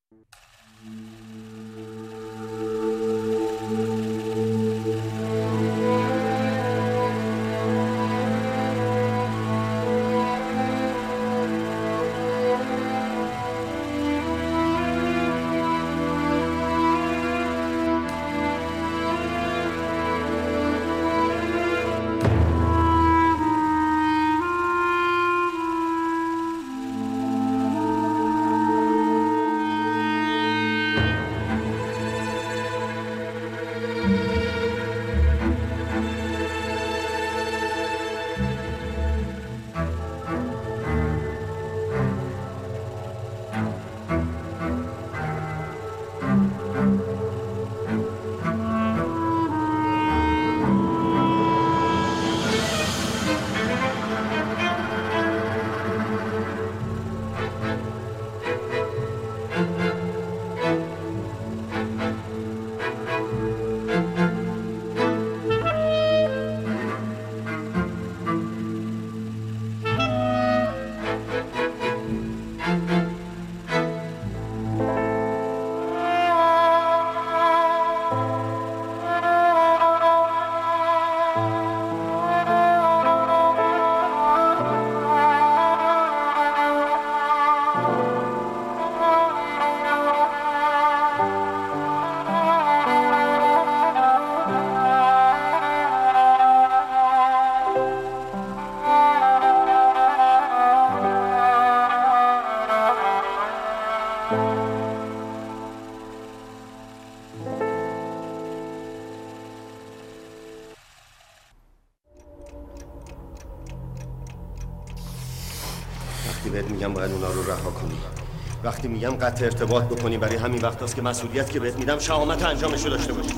وقتی بهت میگم باید اونا رو رها کنی، وقتی میگم قطع ارتباط بکنی، برای همین وقت هست که مسئولیت که بهت میدم شهامت انجامشو داشته باشی.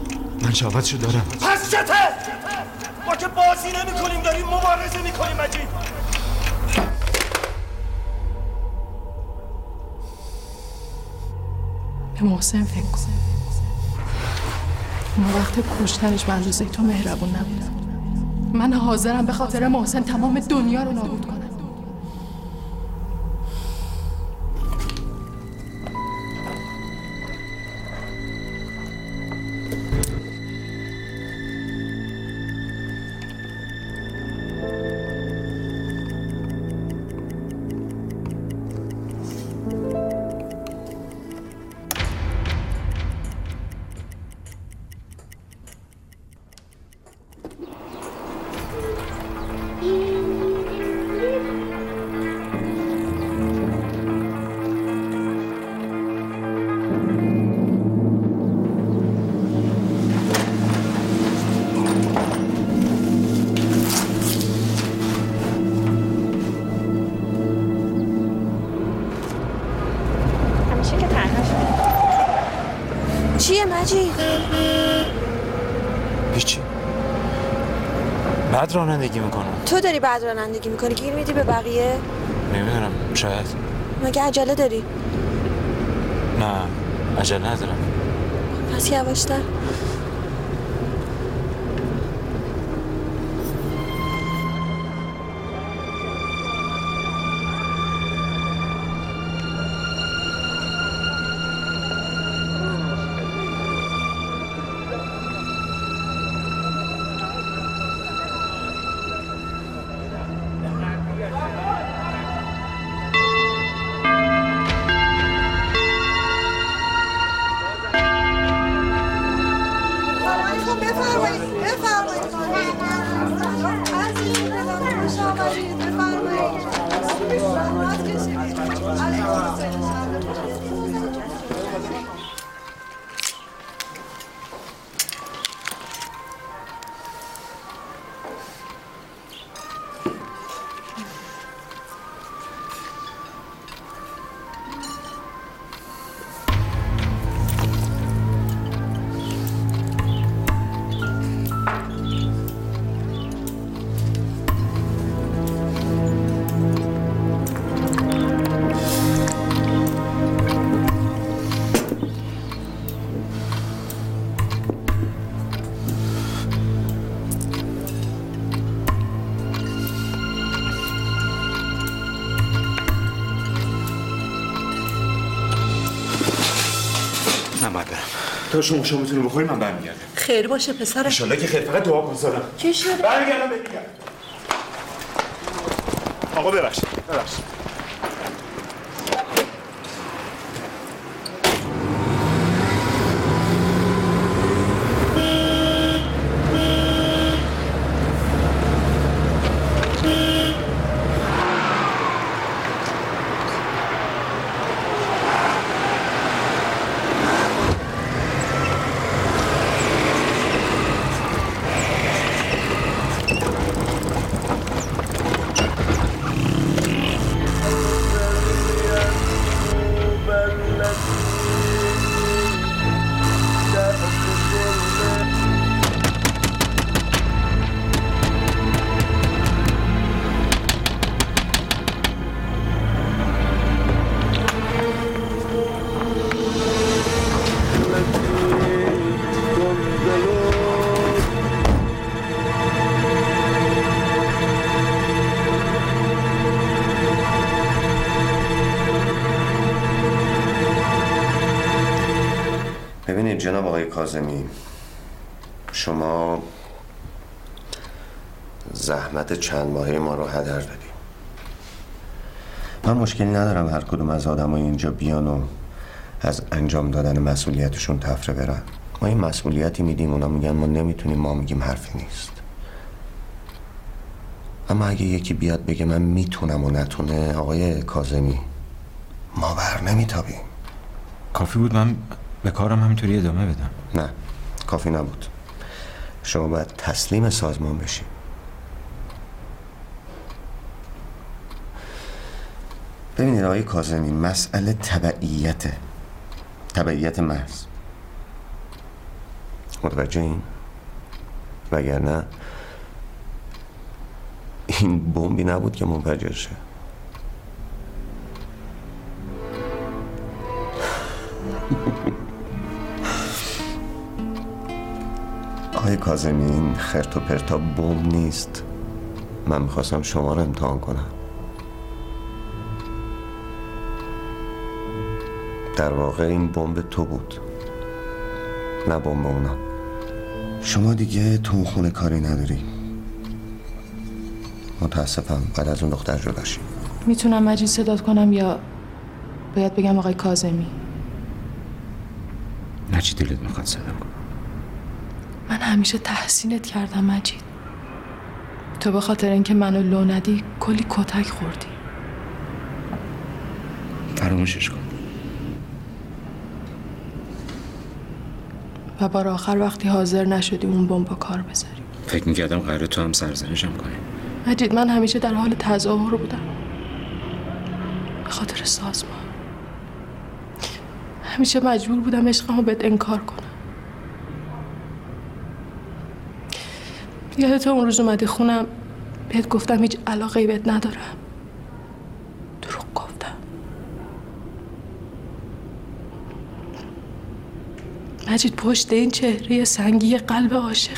من شهامتشو دارم. پس چته؟ ما که بازی نمی کنیم، داریم مبارزه میکنیم. مجید به محسن فکر کن. اون وقت کشتنش به اندازه تو مهربون نبودم. من حاضرم به خاطر محسن تمام دنیا رو نابود کنم. چیه مجید؟ هیچی. بعد رانندگی میکنم. تو داری بعد رانندگی میکنی؟ گیر میدی به بقیه؟ نمیدونم، شاید. مگه عجله داری؟ نه عجله ندارم. پس یواشتر. من باید برم. تا شما میتونی بخوری من برمیگردم. خیر باشه پسرم. ان شاءالله که خیر. فقط دعا کن سارا. چی شده؟ برمیگردم بهت میگم. آقا ببخشید. ببینید جناب آقای کاظمی، شما زحمت چند ماهه ما رو هدر دادی. من مشکلی ندارم هر کدوم از آدمای اینجا بیان و از انجام دادن مسئولیتشون تفره برن. ما این مسئولیتی میدیم، اونا میگن ما نمیتونیم، ما میگیم حرفی نیست. اما اگه یکی بیاد بگه من میتونم و نتونه، آقای کاظمی، ما بر نمیتابیم. کافی بود من به کارم همینطوری ادامه بدم. نه، کافی نبود. شما باید تسلیم سازمان بشی. ببینید آقای کاظمی، مسئله تبعیت محض. متوجه این؟ وگرنه این بمبی نبود که منفجر شه. آقای کاظمی، این خرت و پرتا بمب نیست. من میخواستم شما رو امتحان کنم. در واقع این بمب تو بود، نه بمب اونا. شما دیگه تو خونه کاری نداری. متاسفم بعد از اون دختر جدا شی. میتونم مجید صدات کنم یا باید بگم آقای کاظمی؟ نه چی دلت میخواد صدا کن. من همیشه تحسینت کردم مجید. تو به خاطر اینکه منو لو ندی کلی کتک خوردی. فراموشش کن. و بار آخر وقتی حاضر نشدی اون بمب کار بذاری. فکر میکردم قراره تو هم سرزنشم کنی. مجید، من همیشه در حال تظاهر بودم به خاطر سازمان. همیشه مجبور بودم عشقمو بهت انکار کنم. یادت اون روز اومدی خونم بهت گفتم هیچ علاقه‌ای بهت ندارم. دروغ گفتم. مجید، پشت این چهره سنگی قلب عاشقه.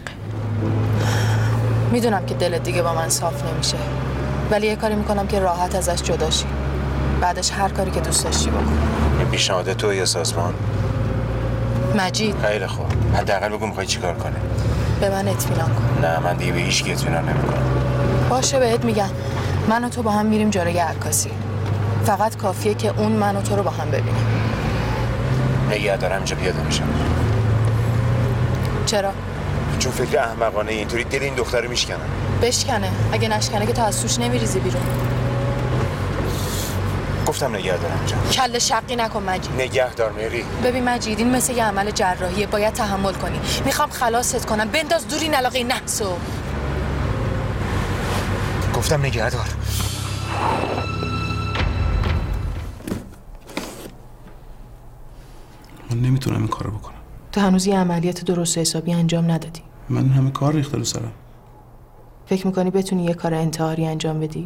میدونم که دلت دیگه با من صاف نمیشه، ولی یه کاری میکنم که راحت ازش جدا شی. بعدش هر کاری که دوست داشتی بکن. این پیشنهاد تو یا سازمان؟ مجید، خیلی خوب. حداقل بگو میخوای چیکار کنی. به من اطمینان کن. نه، من دیگه به هیچ کی اطمینان نمیکنم. باشه، بهت میگم. من و تو با هم میریم جلوی عکاسی. فقط کافیه که اون من و تو رو با هم ببینه. نگه دارم اینجا پیاده میشم. چرا؟ چون فکر احمقانه اینطوری دل این دختر رو میشکنه. بشکنه. اگه نشکنه که تو از توش نمیریزی بیرون. گفتم نگه دارم اینجا. کله شقی نکن مجید. نگه دار مری. ببین مجید، این مثل یه عمل جراحیه، باید تحمل کنی. میخوام خلاصت کنم. بنداز دور این علاقه نحسو. گفتم نگه دار. من نمیتونم این کارو بکنم. تو هنوز یه عملیات درست حسابی انجام ندادی. من همه کار ریخته رو سرم. فکر میکنی بتونی یه کار انتحاری انجام بدی؟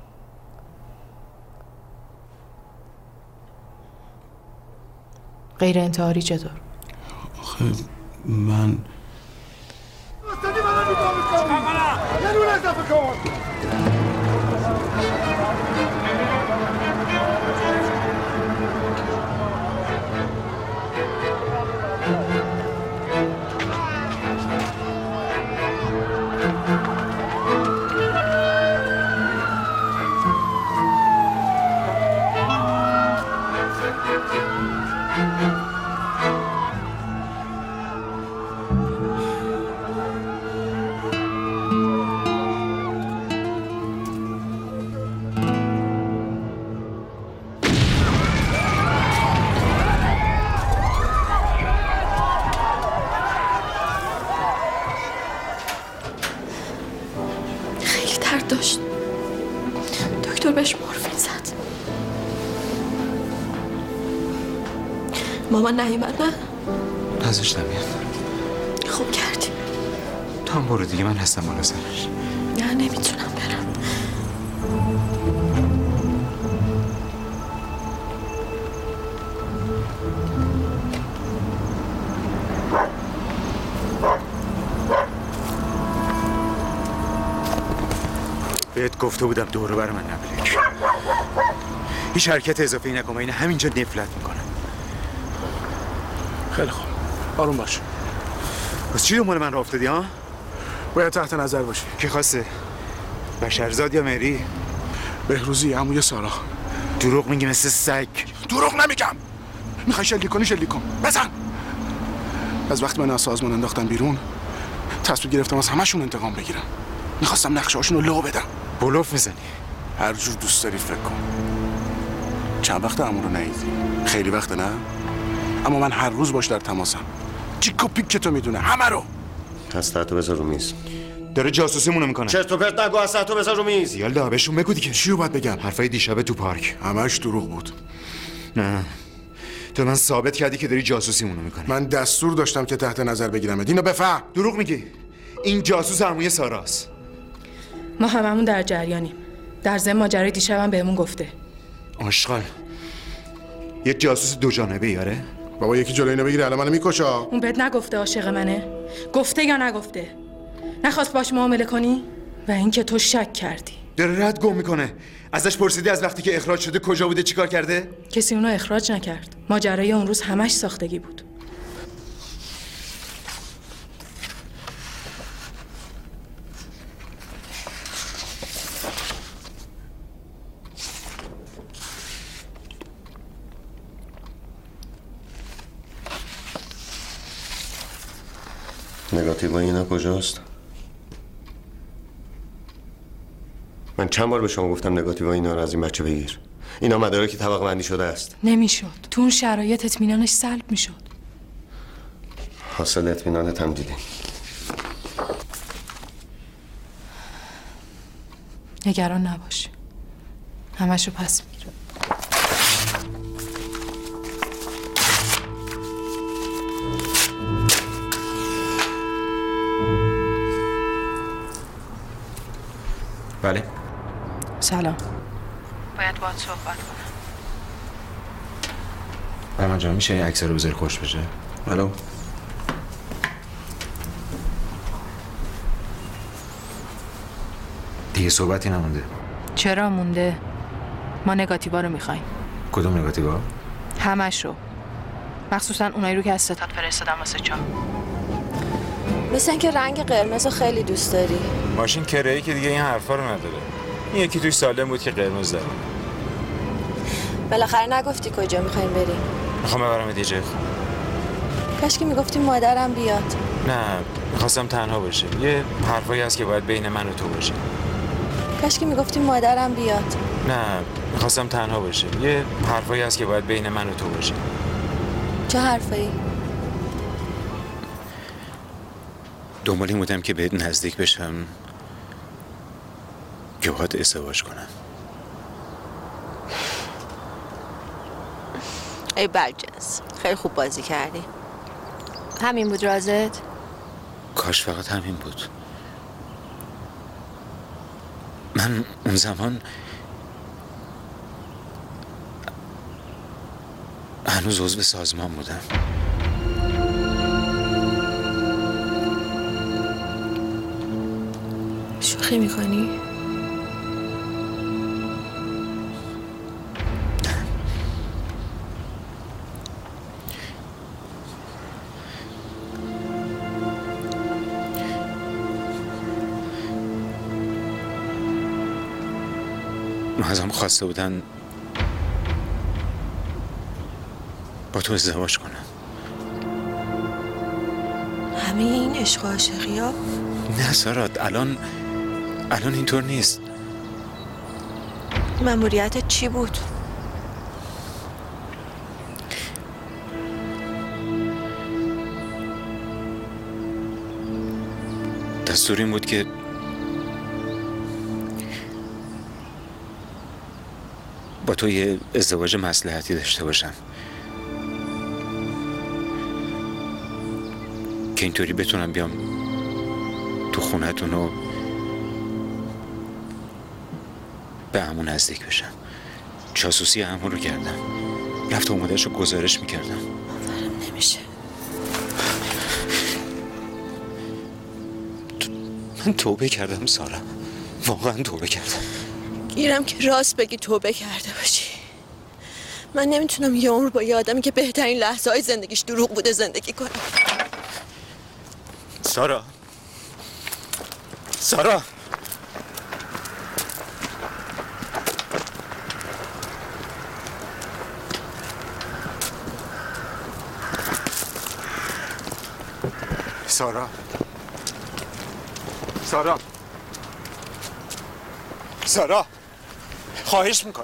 غیر انتحاری چطور؟ آخه من داشت. دکتر بهش مورفین زد. مامان نیومد نه؟ نذاشتم بیاد. خوب کردی. تو هم برو دیگه، من هستم بالا سرش. نه نمیتونم برم. بهت گفته بودم دورو بر من نبلک. هیچ حرکت اضافه‌ای نکن، این همینجا نفلت میکنم. خیلی خوب، آروم باش. بس چی دنبال من راه افتادی ها؟ باید تحت نظر باشی. کی خواسته؟ بشرزاد یا مری؟ بهروزی، عموی سارا. دروغ میگی مثل سگ. دروغ نمیگم. میخوای شلیک کنی شلیک کن. بزن. از وقتی من از سازمان انداختم بیرون تصمیم گرفتم از همشون انتقام بگیرم. میخواستم نقشه‌هاشون رو لو بدم. بلوف میزنی؟ هر جور دوست داری فکر کن. چند وقت عمو رو ندیدی؟ خیلی وقته نه؟ اما من هر روز باش در تماسم. چیک و پیک که تو میدونه همه رو. هسته‌تو بذار رو میز. داره جاسوسیمونو میکنه. چرت و پرت نگو، هسته‌تو بذار رو میز. یالا بهشون بگو دیگه. چیو باید بگم؟ حرفای دیشب تو پارک همش دروغ بود. نه، تو من ثابت کردی که داری جاسوسیمونو میکنی. من دستور داشتم که تحت نظر بگیرم. اینو بفهم. دروغ میگی. این جاسوس عموی ساراست. ما هممون در جریانیم. در ضمن ماجرای دیشبم بهمون گفته. آشغال. یه جاسوس دو جانبه یاره؟ بابا یکی جلوی اینو بگیره الان منو میکشه. اون بهت نگفته عاشق منه؟ گفته یا نگفته؟ نخواست باش معامله کنی؟ و اینکه تو شک کردی. داره رد گم میکنه. ازش پرسیدی از وقتی که اخراج شده کجا بوده، چیکار کرده؟ کسی اونو اخراج نکرد. ماجرای اون روز همش ساختگی بود. نگاتیوهای اینا کجاست؟ من چند بار به شما گفتم نگاتیوهای اینا رو از این بچه بگیر. اینا مدارکی طبقه بندی شده است. نمیشد. تو اون شرایط اطمینانش سلب میشد. حاصل اطمینانت هم دیدیم. نگران نباش. همشو پس میگیرم. بله. سلام. باید باهات صحبت کنم. برمان جان میشه این عکس رو بذاری خوش بشه؟ الو. دیگه صحبتی نمونده. چرا مونده؟ ما نگاتیوا رو میخوایم. کدوم نگاتیوا؟ همشو. مخصوصا اونایی رو که از ستاد فرستادم واسه چا. مثل اینکه رنگ قرمز رو خیلی دوست داری. ماشین کرایی که دیگه این حرفا رو نداره. این یکی توی سالم بود که قرمز داره. بالاخره نگفتی کجا میخوایم بریم. میخوام ببرم یه جای خوب. کاش که میگفتی مادرم بیاد. نه، میخواستم تنها باشه. یه حرفایی هست که باید بین من و تو باشه. کاش که میگفتی مادرم بیاد. نه، میخواستم تنها باشه. یه حرفایی هست که باید بین من و تو باشه. چه حرفایی؟ دنبال این بودم که بهت نزدیک بشم که باهات ازدواج کنم. ای برجنس، خیلی خوب بازی کردی. همین بود رازت؟ کاش فقط همین بود. من اون زمان هنوز عضو سازمان بودم. شوخی میکنی؟ ازم خواسته بودن با تو ازدواج کنم. همه این عشق و عاشقی ها؟ نه سارا، الان اینطور نیست. مأموریتت چی بود؟ دستور این بود که با تو یه ازدواج مصلحتی داشته باشم که اینطوری بتونم بیام تو خونتون و به عمو نزدیک بشم. جاسوسی عمو رو کردم، رفت اومدش رو گزارش میکردم. باورم نمیشه. من توبه کردم سارا، واقعا توبه کردم. گیرم که راست بگی توبه کرده باشی. من نمیتونم یه عمر با یه آدمی که بهترین لحظه های زندگیش دروغ بوده زندگی کنم. سارا سارا خواهش میکنم.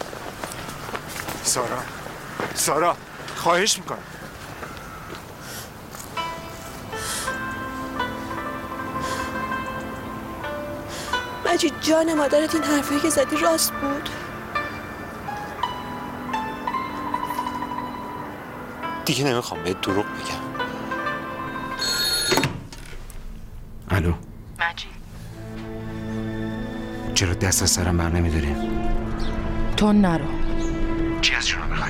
سارا خواهش میکنم. مجید جان مادرت این حرفی که زدی راست بود؟ دیگه نمیخوام بهت دروغ بگم. الو مجید، چرا دست از سرم بر نمیداریم؟ تو نرو. چی از شما میخوای؟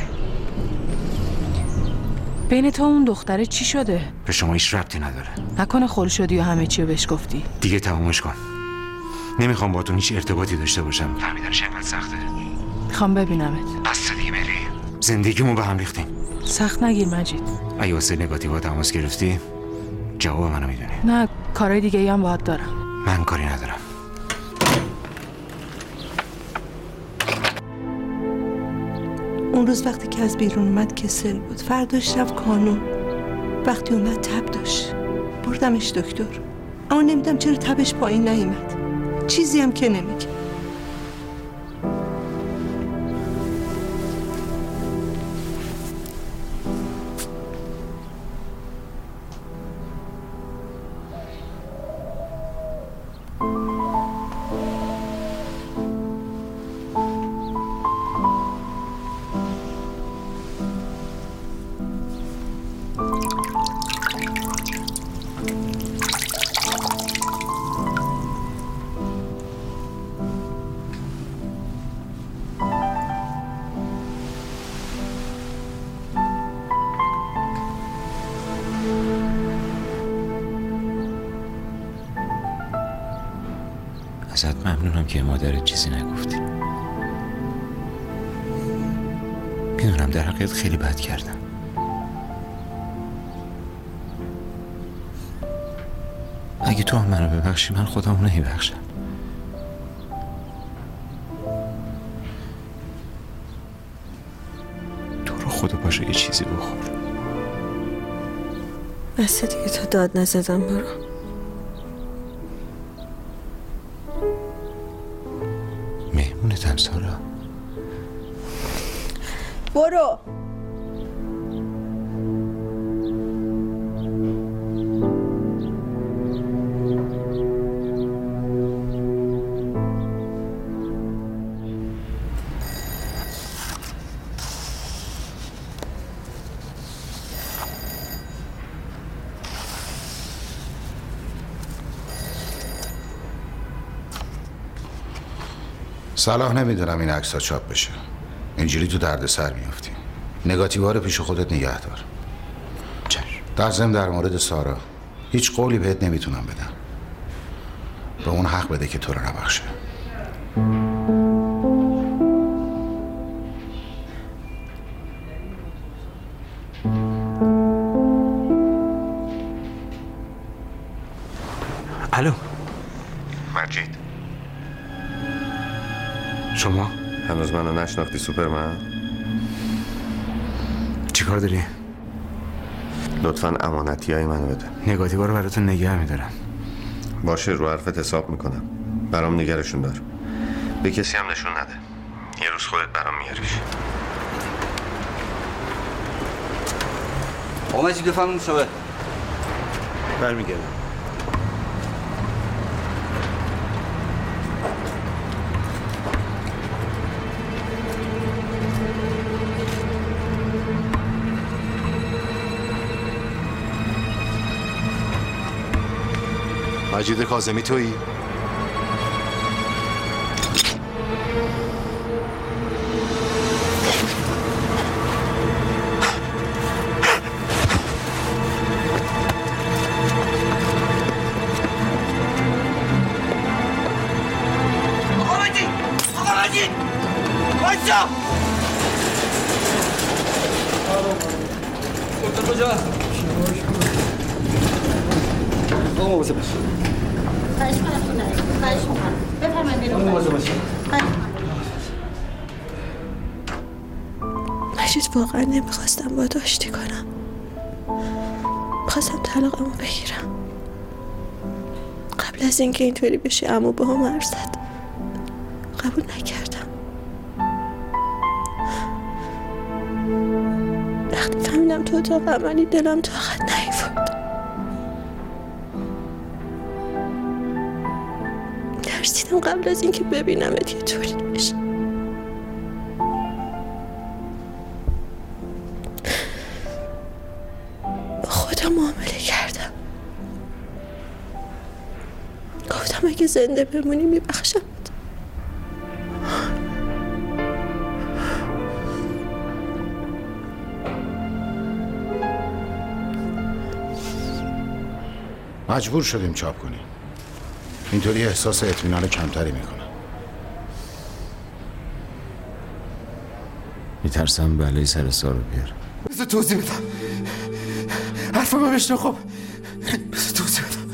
بین تو اون دختره چی شده؟ به شما هیچ ربطی نداره. نکنه خل شدی و همه چی رو بهش گفتی؟ دیگه تمومش کن. نمیخوام با تو هیچ ارتباطی داشته باشم. فهمیدنش اینقدر سخته. میخوام ببینمت. بس دیگه مری. زندگیمو به هم ریختیم. سخت نگیر مجید. اگه واسه نگاتیوا تماس گرفتی جواب منو میدونی. نه، کارهای دیگه هم باهات دارم. من کاری ندارم. اون روز وقتی که از بیرون اومد کسل بود. فرداش رفت کانون. وقتی اومد تب داشت. بردمش دکتر. اما نمیدونم چرا تبش پایین نیامد. چیزی هم که نمیگه. ازت ممنونم که مادرت چیزی نگفتی. میدونم در حقیقت خیلی بد کردم. اگه تو هم منو ببخشی من خودمو نمیبخشم. تو رو خدا باشه یه چیزی بخور. بسه دیگه تا داد نزدم. برو. مهمونتم سارا. برو. صلاح نمیدونم این عکس‌ها چاپ بشه. اینجوری تو دردسر میافتی. نگاتیوها رو پیش خودت نگه دار. چشم. در ضمن در مورد سارا هیچ قولی بهت نمیتونم بدم. به اون حق بده که تو رو نبخشه. الو مجید، شما هنوز منو نشناختی سوپرمن؟ چی چیکار داری؟ لطفاً امانتیای منو بده. نگاتیوا رو براتون نگه میدارم. باشه، رو حرفت حساب میکنم. برام نگرشون دار. به کسی هم نشون نده. یه روز خودت برام میاریش. آقا مجید بفرمون شبه برمیگردم. مجید کاظمی تویی؟ آقا مجید! آقا مجید! بایستا! دکتر کجا؟ آقا موازه باش. خواهش کنم تو نرید. خواهش کنم. بفرمایید بیرون. موازه باش. مجید واقعا نمیخواستم با آشتی کنم. میخواستم طلاقمو بگیرم. قبل از اینکه اینطوری بشه عمو با هم حرف زد. قبول نکردم. وقتی فهمیدم تو اتاق عملی دلم طاقت نیاورد. ترسیدم قبل از اینکه ببینمت یه طوری بشه. با خودم معامله کردم. گفتم اگه زنده بمونی میبخشمت. مجبور شدیم چاپ کنیم. اینطوری احساس اطمینان کمتری میکنم. میترسم بلایی سر سارو بیار. بذار توضیح بدم. حرفمو بشنو. خب بذار توضیح بدم.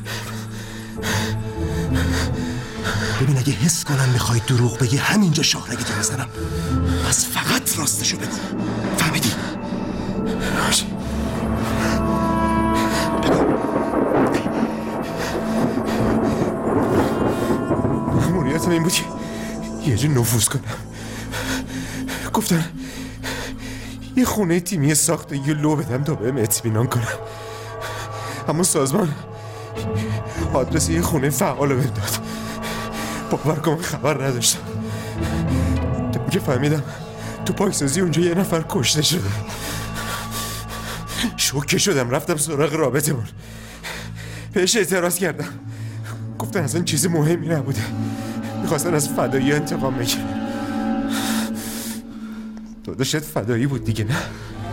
ببین اگه حس کنم میخوای دروغ بگی همینجا شاهرگی تو بزنم. پس فقط راستشو بگو. فهمیدی؟ باشه. ماموریتم این بود که یه جا نفوذ کنم. گفتن یه خونه تیمی ساخته یه لو بدم تا بهم اطمینان کنم. اما سازمان آدرس یه خونه فعال رو بهم داد. باور کن خبر نداشتم. تا که فهمیدم تو پاکسازی اونجا یه نفر کشته شده. شوکه شدم. رفتم سراغ رابطمون. بهش اعتراض کردم. گفتن اصلا چیز مهمی نبوده. میخواستن از فدایی انتقام بگیرن. داداشت فدایی بود دیگه نه؟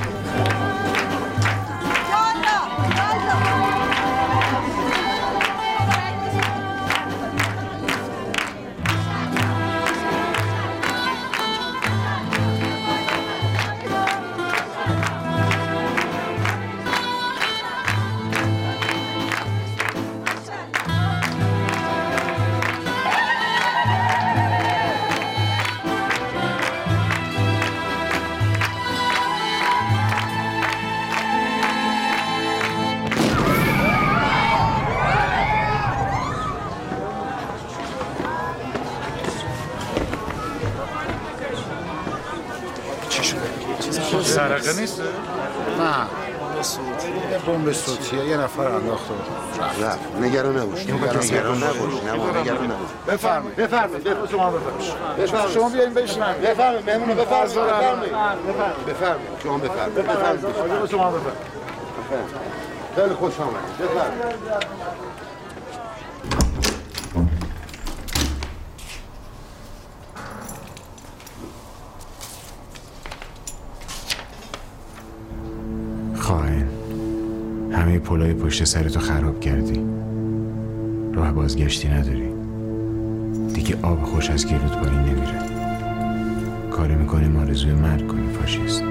سرقه نیست؟ نه بمب صوتیه. یه نفر انداخته رفت. نگران نباش. نگران نباش. بفرمایید شما بفرمایید. شما بیاین بشینید. بفرمایید مهمونو بفرمایید. بفرمایید شما بفرمایید. شما بفرمایید. خیلی خوش آمدید. بفرمایید. خائن، همه پلای پشت سرتو خراب کردی. راه بازگشتی نداری. دیگه آب خوش از گلوت پایین نمیره. کاری میکنیم آرزوی مرگ کنی فاشیست.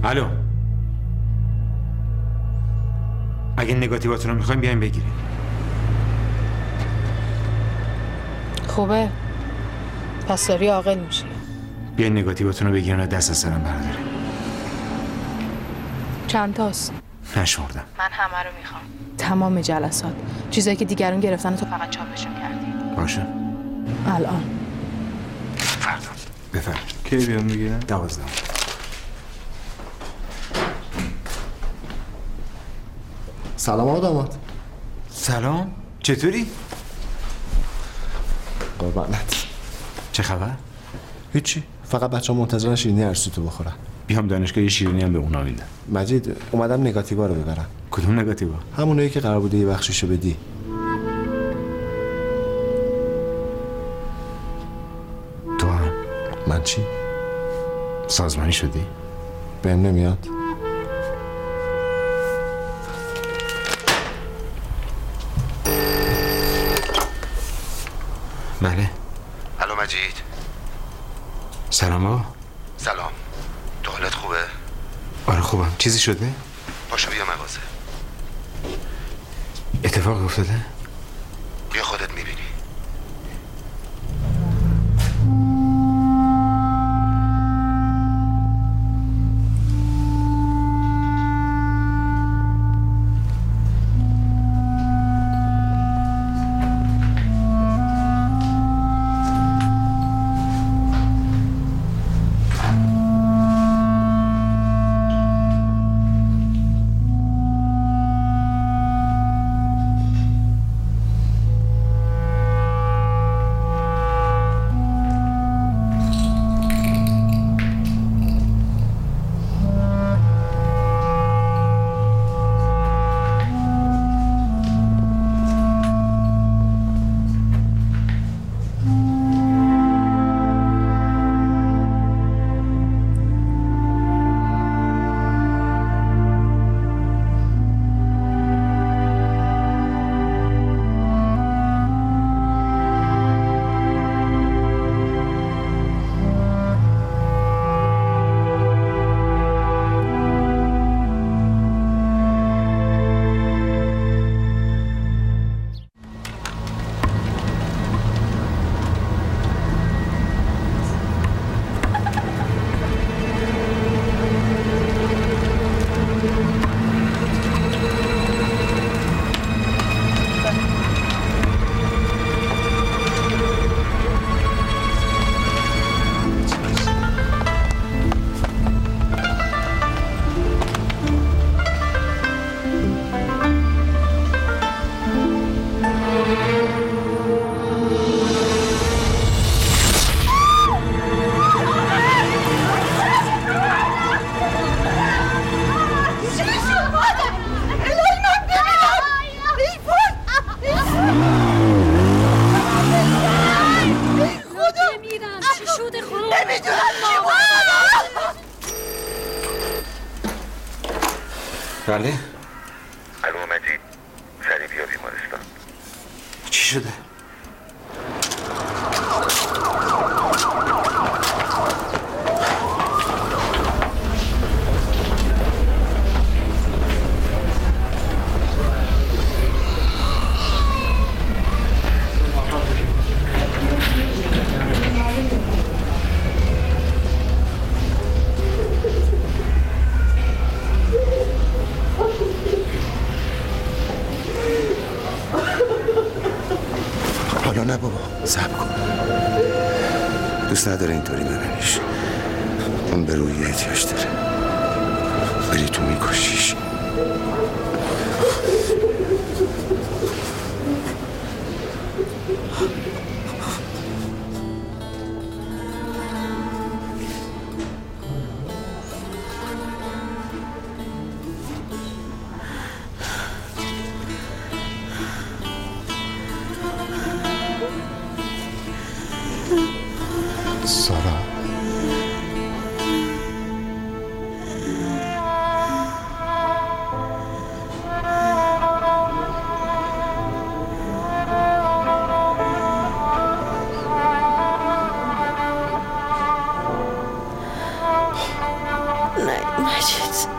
الو، اگه نگاتیواتون رو میخوایم بیایم بگیریم. خوبه، پس داری عاقل میشی. بیاین نگاتیواتون رو بگیرن و دست از سرم برداریم. چند تاست؟ نشمردم. من همه رو میخوام، تمام جلسات، چیزایی که دیگرون گرفتن تو فقط چاپشون کردی. باشه. الان فردا. بفرم. کی بیام بگیرم؟ 12. سلام آقا داماد. سلام، چطوری؟ قربانت. چه خبر؟ هیچی، فقط بچه‌ها منتظرن شیرینی ارسوتو بخورن. بیام دانشگاه یه شیرینی هم به اونا میدم. مجید، اومدم نگاتیوا رو ببرم. کدوم نگاتیوا؟ همونایی که قرار بوده یه بخششو بدی. تو هم؟ من چی؟ سازمانی شدی؟ بهم نمیاد. بله. الو مجید. سلام آقا. سلام. تو حالت خوبه؟ آره خوبم. چیزی شده؟ پاشو بیا مغازه. اتفاق افتاده؟ بیا خودت میبینی. بله؟ الو مجید، سریع بیا بیمارستان. چی شده؟ حالا نه بابا، صبر کن. دوست نداره اینطوری ببینیش. اون به روی احتیاج داره. بری تو میکشیش. سارا، نه مجید.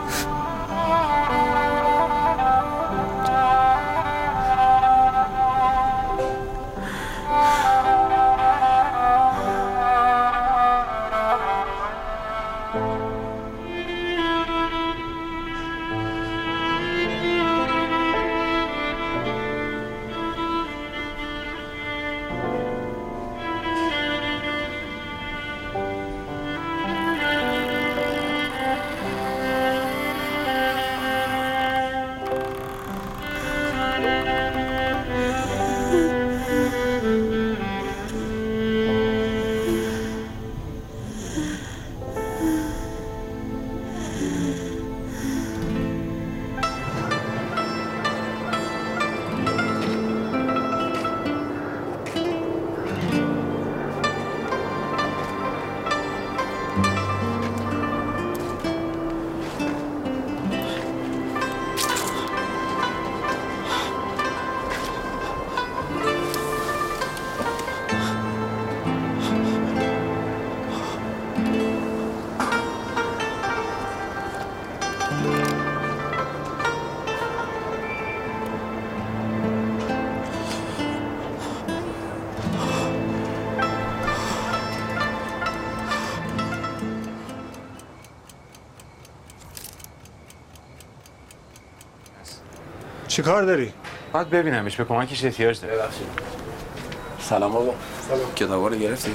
چی کار داری؟ باید ببینمش، به کمکش احتیاج داره. ببخشید. سلام بابا. سلام. کتابا رو گرفتی؟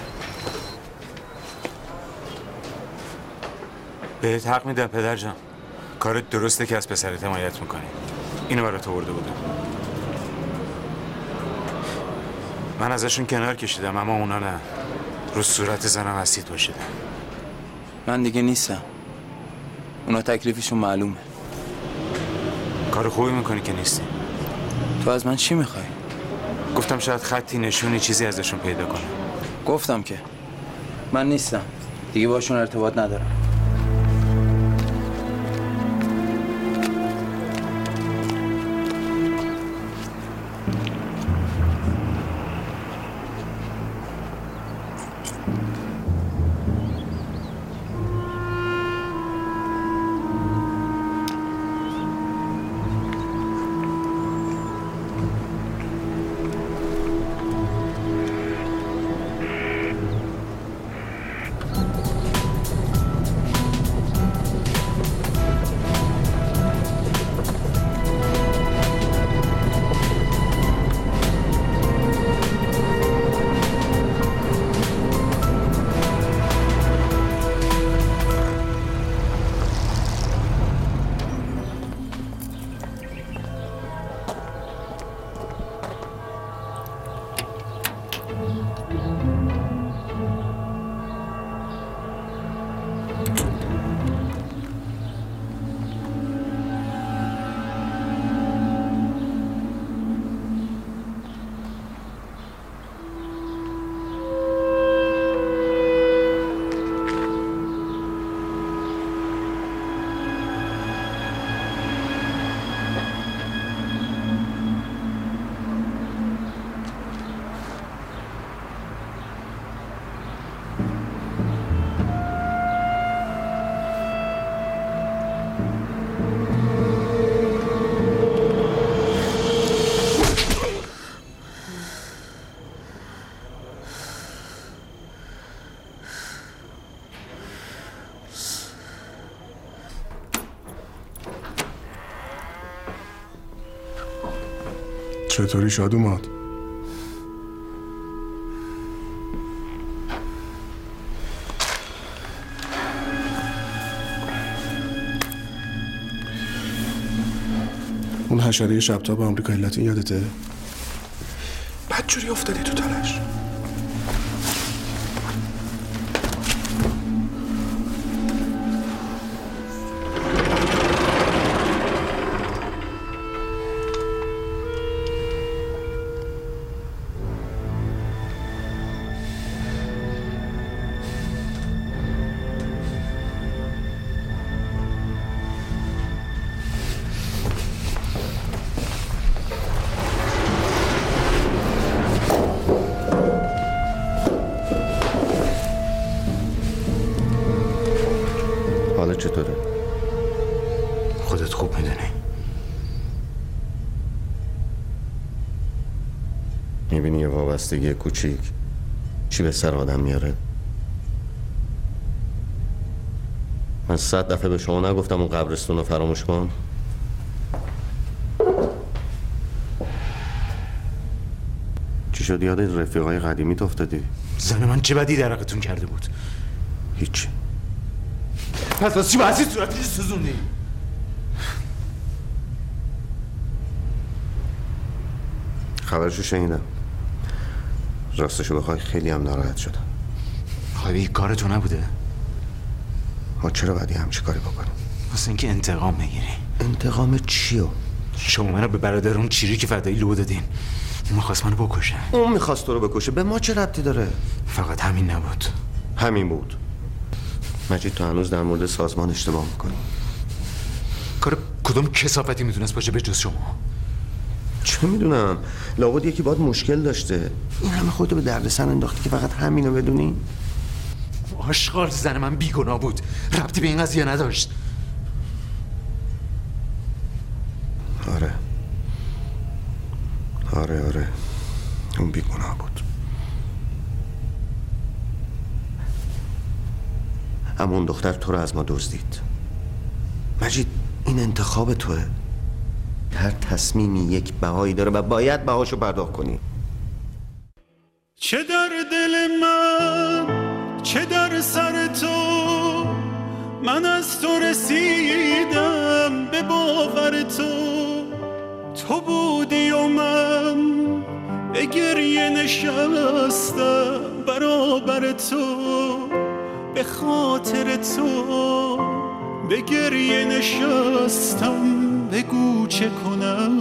بهت حق میدم پدر جان. کارت درسته که از پسرت حمایت میکنی. اینو برات آورده بودم. من ازشون کنار کشیدم اما اونا نه. رو صورت زنم اسید باشیدن. من دیگه نیستم. اونا تکلیفشون معلومه. کار خوبی میکنی که نیستی. تو از من چی میخوای؟ گفتم شاید خطی نشونی چیزی ازشون پیدا کنم. گفتم که من نیستم. دیگه باشون ارتباط ندارم. چطوری شاد اومد؟ اون حشره شبتاب آمریکای لاتین یادته؟ بدجوری افتادی تو تلش. حالا چطوره؟ خوب میدونی. میبینی یه وابستگی کوچیک چی به سر آدم میاره؟ من 100 دفعه به شما نگفتم اون قبرستون رو فراموش کن؟ چی شد یاد رفیقای قدیمیت افتادی؟ زن من چه بدی درقتون کرده بود؟ هیچ. پس چی بحثی صورتی سوزوندی؟ خبرشو شنیدم. راستشو بخوای خیلی هم ناراحت شدم. خواهی کار تو نبوده؟ ما چرا باید همچی کاری بکنیم؟ واسه اینکه انتقام بگیری. انتقام چیو؟ شما منو به برادر اون چیری که فدایی لو دادین. اون میخواست منو بکشه. اون میخواست تو رو بکشه. به ما چه ربطی داره؟ فقط همین نبود. همین بود. مجید تو هنوز در مورد سازمان اشتباه میکنی. کار کدوم کثافتی میتونست باشه به جز شما؟ چه میدونم، لابد یکی باید مشکل داشته. این همه خودتو به دردسر انداختی که فقط همینو بدونی؟ آشغال، زن من بیگناه بود، ربطی به این قضیه نداشت. آره اون بیگناه بود. اما اون دختر تو رو از ما دزدید. مجید این انتخاب توه. هر تصمیمی یک بهایی داره و باید بهاشو پرداخت کنی. چه در دل من، چه در سر تو، من از تو رسیدم به باور تو. تو بودی و من به گریه نشستم برابر تو، به خاطر تو به گریه نشستم، بگو چه کنم.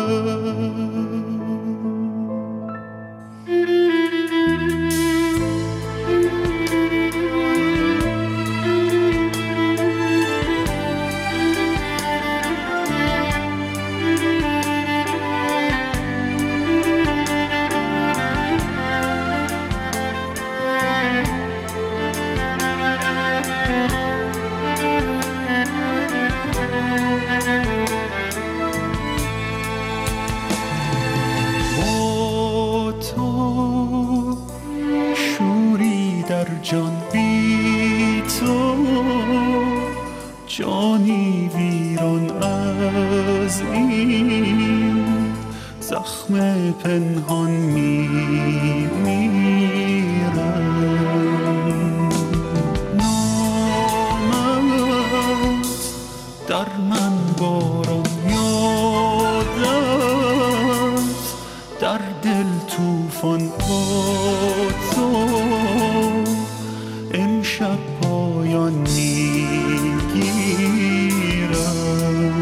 جان بی تو، جانی ویران از این زخم پنهان میمیرم. نامت در من باران یادت، در دل توفان با تو امشب پایان میگیرم.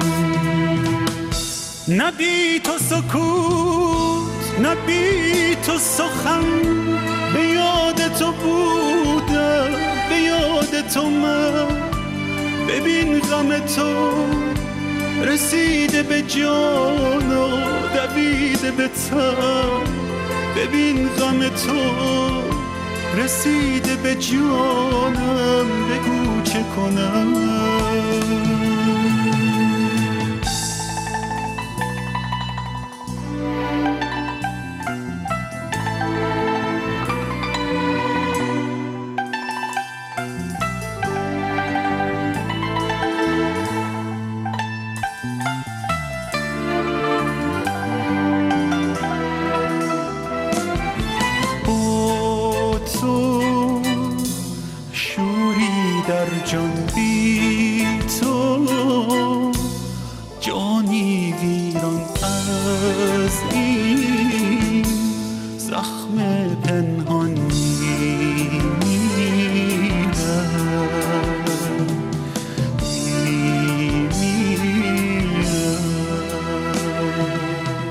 نه بی تو سکوت، نه بی تو سخن، به یاد تو بودم، به یاد تو من. ببین غم تو رسیده به جان و دویده به تن. ببین غم تو رسیده به جانم، بگو چه کنم. جان بی